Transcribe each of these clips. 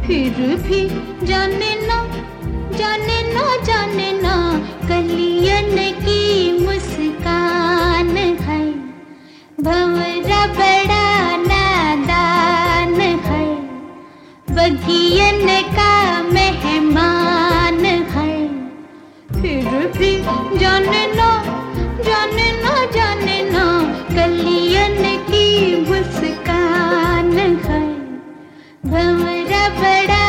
फिर भी जाने ना जाने ना जाने ना कलियन की मुस्कान है। भंवरा बड़ा नादान है, बगियन का मेहमान है। फिर भी जाने ना जाने ना जाने ना कलियन की मुस्कान है। भंवरा बड़ा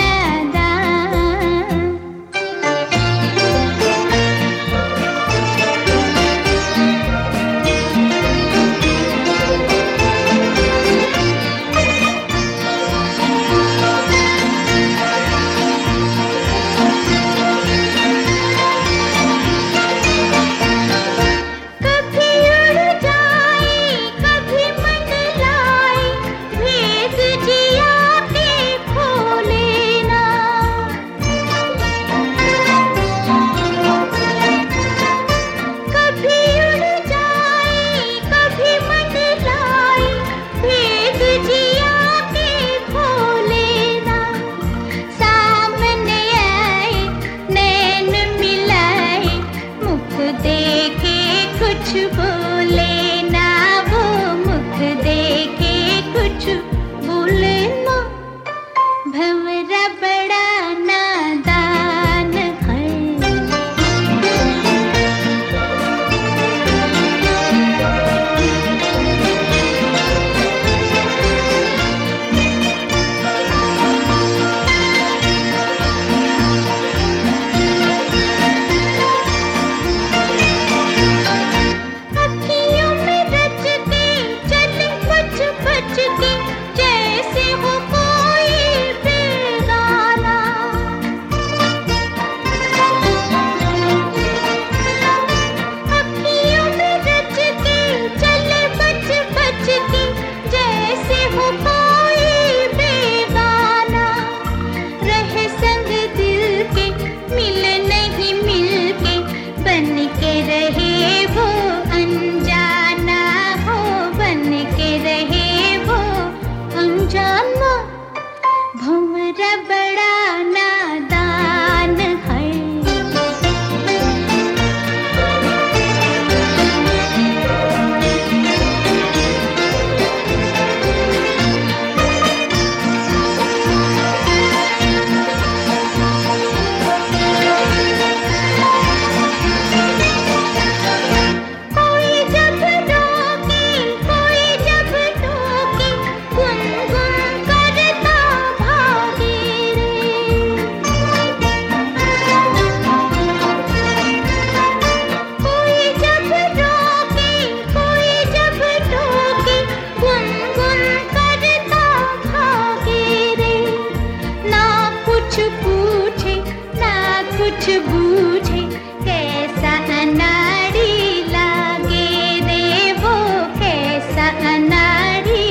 कुछ बूझे कैसा अनाड़ी लागे रे, वो कैसा अनाड़ी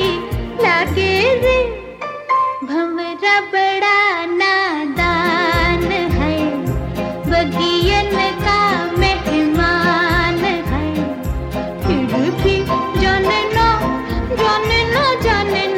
लागे रे। भंवरा बड़ा नादान है, बगियन का मेहमान है। फिर भी जाने ना जाने ना जाने